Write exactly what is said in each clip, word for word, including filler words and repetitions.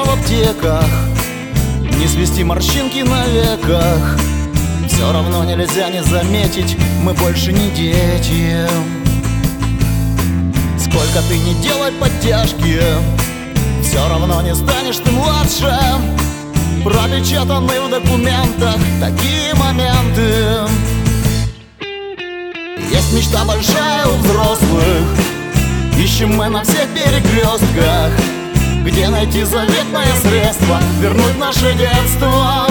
в аптеках, не свести морщинки на веках. Все равно нельзя не заметить, мы больше не дети. Сколько ты не делай подтяжки, все равно не станешь ты младше. Пропечатаны в документах такие моменты. Есть мечта большая у взрослых, ищем мы на всех перекрестках, где найти заветное средство вернуть наше детство.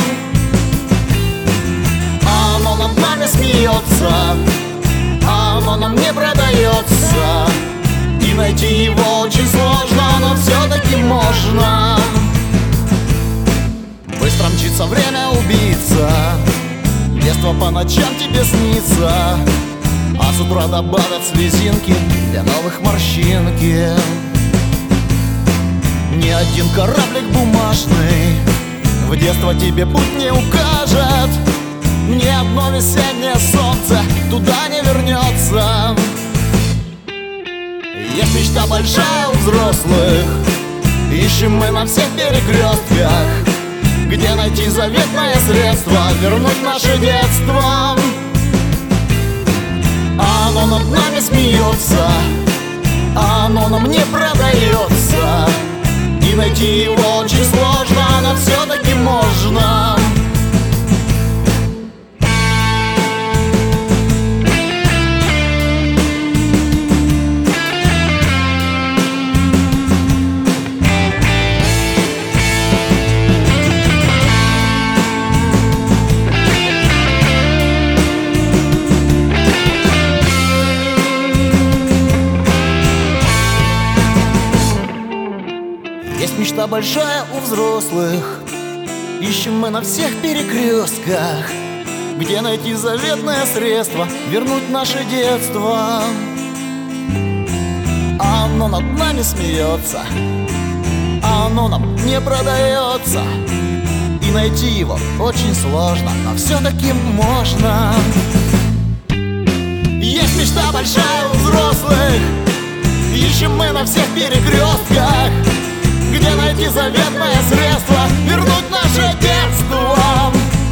Оно над нами смеется, оно нам не продается, и найти его очень сложно, но все-таки можно. Быстро мчится время убийца, детство по ночам тебе снится, а с утра добавят слезинки для новых морщинки. Ни один кораблик бумажный в детство тебе путь не укажет, ни одно весеннее солнце туда не вернется. Есть мечта большая у взрослых, ищем мы на всех перекрестках, где найти заветное средство вернуть наше детство. Оно над нами смеется, оно нам не продается, и найти его очень сложно, но все-таки можно. Есть мечта большая у взрослых, ищем мы на всех перекрестках, где найти заветное средство вернуть наше детство. Оно над нами смеется, оно нам не продается, и найти его очень сложно, но все-таки можно. Есть мечта большая у взрослых, ищем мы на всех перекрестках, где найти заветное средство вернуть наше детство.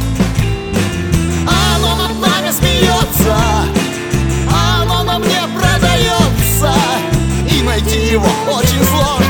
Оно над нами смеется, оно нам не продается, и найти его очень сложно.